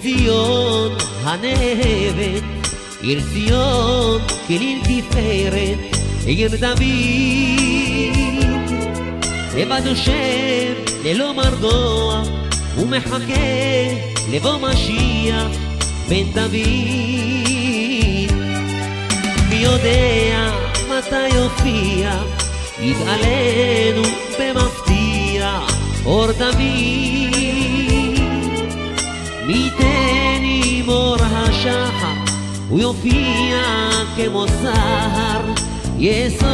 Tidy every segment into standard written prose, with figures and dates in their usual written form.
ציון הנאהבת, עיר ציון כליל תפארת, עיר דוד. לבד יושב ללא מרגוע ומחכה לבוא משיח בן דוד. מי יודע מתי יופיע, יתעלנו במפתיע אור דוד. מי ייתן עם אור השחר, הוא יופיע כמו סהר, יסוף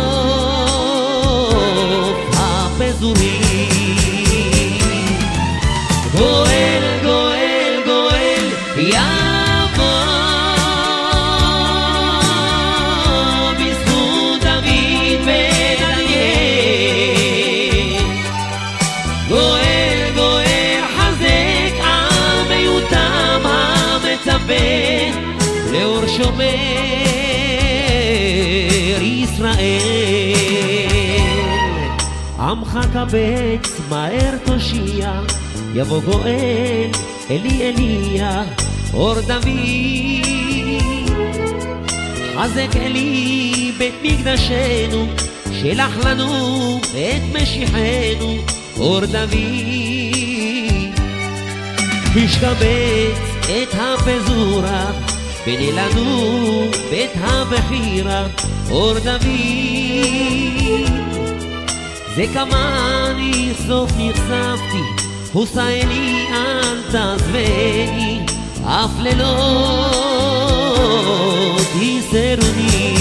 הפזורים. גואל, גואל, גואל, יבוא בזכות דוד ודניאל. גואל, גואל, חזק עם מיותם המצפה לאור שומר ישראל. עמך קבץ מהר תושיע, יבוא גואל אלי אליה אור דוד. חזק אלי בית מקדשנו, שלח לנו את משיחנו אור דוד. השתבץ את הפזורה, בני לנו בית הבחירה אור דוד. זה כמני סוף נחשפתי, הוסה לי אל תעזבני, אף לילות יסרוני.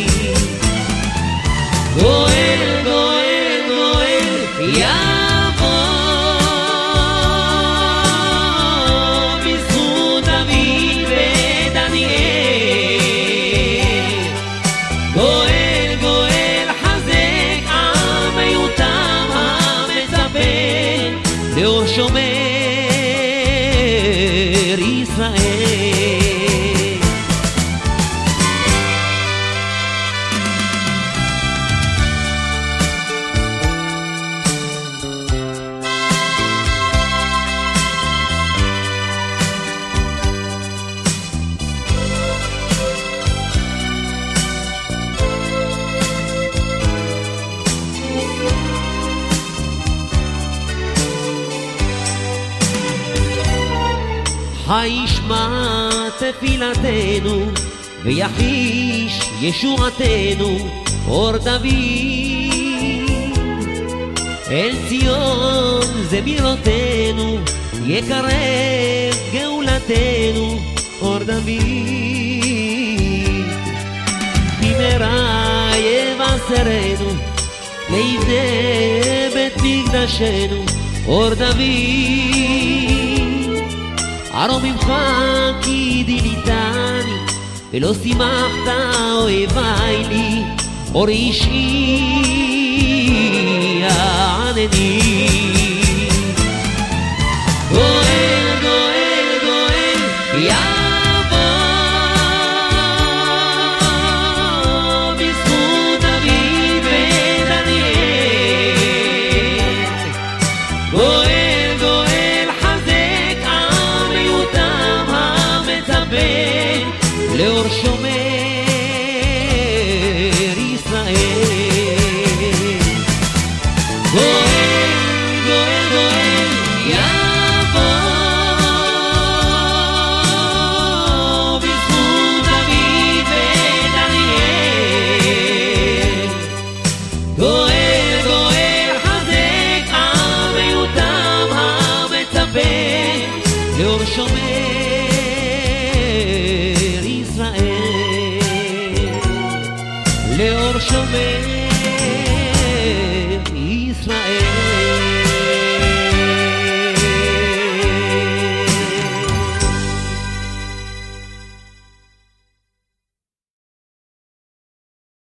גואל, גואל, גואל, יבוא בזכות דוד ודניאל. גואל, גואל, חזק עם מיותם המצפה לאור שומר ישראל. הישמע תפילתנו ויחיש ישועתנו אור דוד. אל ציון זמירותינו, יקרב גאולתנו אור דוד. במהרה יבשרנו, ליבנה בית מקדשנו אור דוד. ארום ממך כי דיליתני, ולא שימחת אוהבי לי, אור אישי ענני. גואל, גואל, גואל, יבוא בזכות דוד ודניאל. גואל, גואל, חזק עם מיותם המצפה לאור שומר ישראל. גואל, גואל, גואל, יבוא בזכות דוד ודניאל. גואל, גואל, חזק עם מיותם המצפה לאור שומר ישראל. לאור שומר